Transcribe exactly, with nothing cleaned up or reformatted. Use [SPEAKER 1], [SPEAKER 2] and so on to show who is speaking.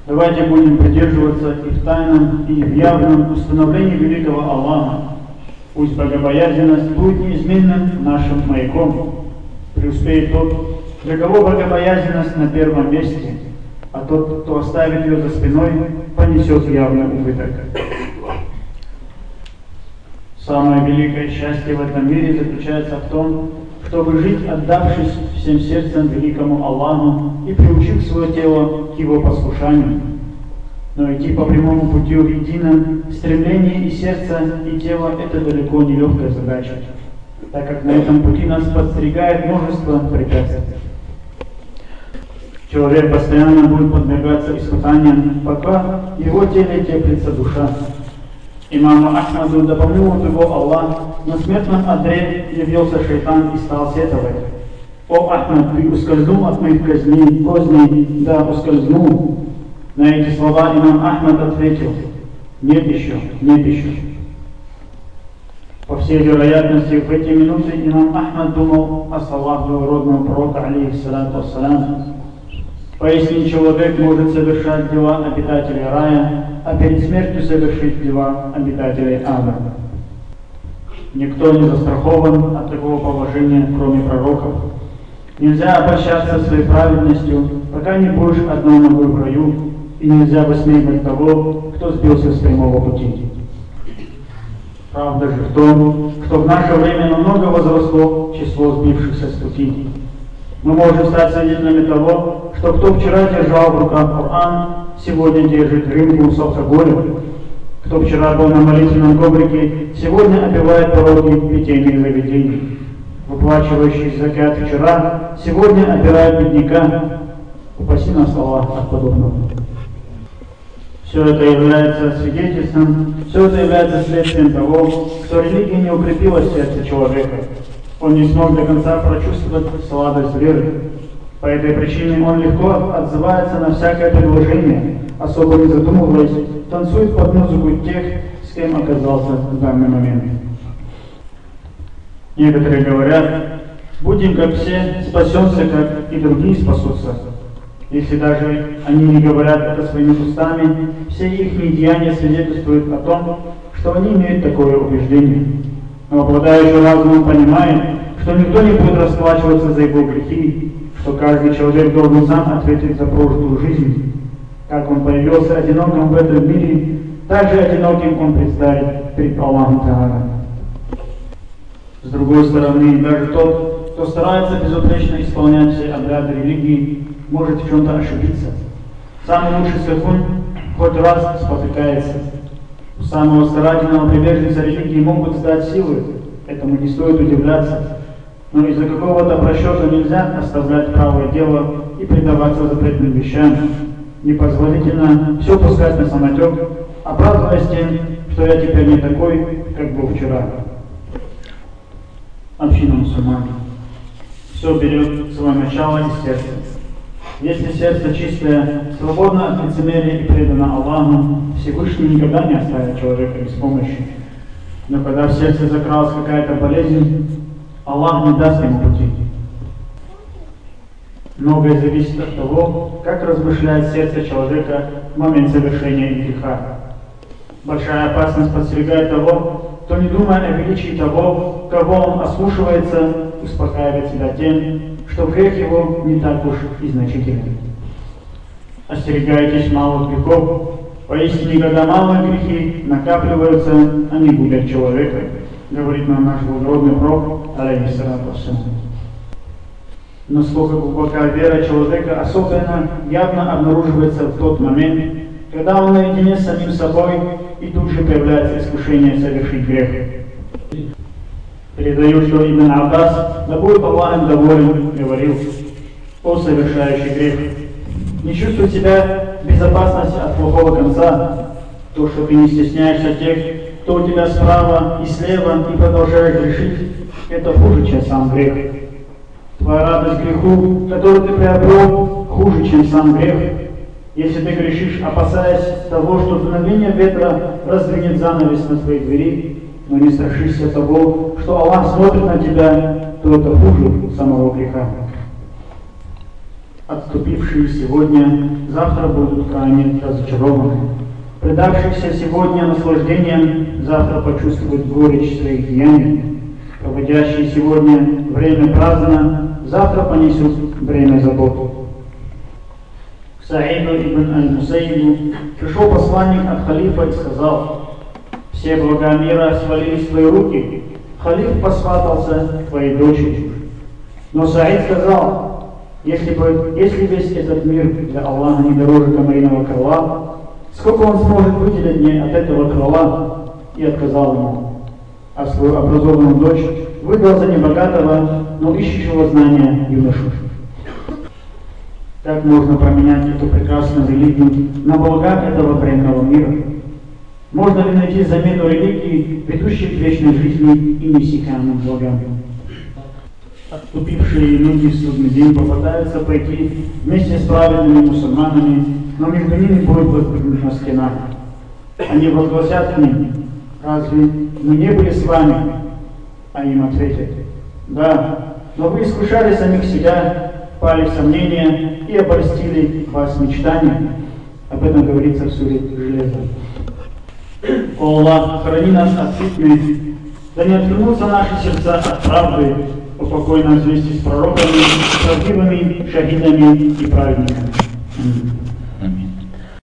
[SPEAKER 1] Давайте будем придерживаться и в тайном, и в явном установлении великого Аллаха. Пусть богобоязненность будет неизменным нашим маяком. Преуспеет тот, для кого богобоязненность на первом месте, а тот, кто оставит ее за спиной, понесет явный убыток. Самое великое счастье в этом мире заключается в том, чтобы жить, отдавшись всем сердцем великому Аллаху и приучив свое тело к его послушанию. Но идти по прямому пути в едином стремлении и сердца, и тела – это далеко не легкая задача, так как на этом пути нас подстерегает множество препятствий. Человек постоянно будет подвергаться испытаниям, пока в его теле теплится душа. Имаму Ахмаду, да помилует его Аллах, на смертном одре явился шайтан и стал сетовать: «О Ахмад, ты ускользнул от моих козней, козней, да, ускользнул». На эти слова имам Ахмад ответил: «Нет еще, нет еще». По всей вероятности, в эти минуты имам Ахмад думал о словах благородного пророка, алейхиссалату вассалям: «Поистине человек может совершать дела обитателей рая, а перед смертью совершить дела обитателей ада». Никто не застрахован от такого положения, кроме пророков. Нельзя обольщаться своей праведностью, пока не будешь одной ногой в раю, и нельзя высмеивать того, кто сбился с прямого пути. Правда же в том, что в наше время намного возросло число сбившихся с пути. Мы можем стать свидетелями того, что кто вчера держал в руках Коран, сегодня держит рюмку с алкоголем. Кто вчера был на молитвенном коврике, сегодня опивает пороги питейных заведений. Выплачивающий закят вчера, сегодня опирает бедняка. Упаси нас, Аллах, от подобного. Все это является свидетельством, все это является следствием того, что религия не укрепила сердце человека. Он не смог до конца прочувствовать сладость веры. По этой причине он легко отзывается на всякое предложение, особо не задумываясь, танцует под музыку тех, с кем оказался в данный момент. Некоторые говорят: будем как все, спасемся, как и другие спасутся. Если даже они не говорят это своими устами, все их деяния свидетельствуют о том, что они имеют такое убеждение. Но обладающий разумом понимает, что никто не будет расплачиваться за его грехи, что каждый человек должен сам ответить за прожитую жизнь. Как он появился одиноким в этом мире, так же одиноким он предстанет перед Аллахом Та'аля. С другой стороны, даже тот, кто старается безупречно исполнять все обряды религии, может в чем-то ошибиться. Самый лучший скакун хоть раз спотыкается. У самого старательного приверженца религии могут сдать силы, этому не стоит удивляться. Но из-за какого-то просчета нельзя оставлять правое дело и предаваться запретным вещам. Непозволительно все пускать на самотек, оправдываясь тем, что я теперь не такой, как был вчера. Община мусульман. Все берет свое начало из сердца. Если сердце чистое, свободно от лицемерия и предано Аллаху, Всевышний никогда не оставит человека без помощи. Но когда в сердце закралась какая-то болезнь, Аллах не даст ему пути. Многое зависит от того, как размышляет сердце человека в момент совершения греха. Большая опасность подстерегает того, кто, не думая о величии того, кого он ослушивается, успокаивает себя тем, что грех его не так уж и значителен. Остерегайтесь малых грехов, поистине, когда малые грехи накапливаются, они губят человека, говорит нам наш благородный пророк, алейхиссалату вассалям. Насколько глубока вера человека особенно явно обнаруживается в тот момент, когда он наедине с самим собой, и тут же появляется искушение совершить грех. Передаю, что Ибн Аббас, да будет Аллах доволен, говорил: «О совершающий грех, не чувствуй себя в безопасности от плохого конца. То, что ты не стесняешься тех, кто у тебя справа и слева, и продолжаешь грешить, это хуже, чем сам грех. Твоя радость греху, который ты приобрел, хуже, чем сам грех. Если ты грешишь, опасаясь того, что дуновение ветра раздвинет занавес на твоей двери, но не страшишься того, что Аллах смотрит на тебя, то это хуже самого греха». Отступившие сегодня, завтра будут крайне разочарованы. Предавшихся сегодня наслаждением, завтра почувствуют горечь своих деяний. Проводящие сегодня время праздно, завтра понесут время забот. К Саиду ибн аль-Мусаибу пришел посланник от халифа и сказал: «Все блага мира свалились в твои руки, халиф посватался к твоей дочери». Но Саид сказал: если, бы, если весь этот мир для Аллаха не дороже комариного крыла, сколько он сможет выделить мне от этого крыла? И отказал ему. А свою образованную дочь выдал за небогатого, но ищущего знания юношу. Как можно променять эту прекрасную религию на блага этого бренного мира? Можно ли найти замену религии, ведущей к вечной жизни и неиссякаемым благам? Отступившие люди в судный день попытаются пойти вместе с праведными мусульманами, но между ними будет воздвигнута стена. Они возгласят к ним: «Разве мы не были с вами?» А им ответят: «Да, но вы искушали самих себя, пали в сомнения и обольстили вас мечтанием». Об этом говорится в суре Железо. О Аллах, храни нас от фитны, да не отвернутся наши сердца от правды, упокой нас вместе с пророками, правдивыми шахидами и праведниками.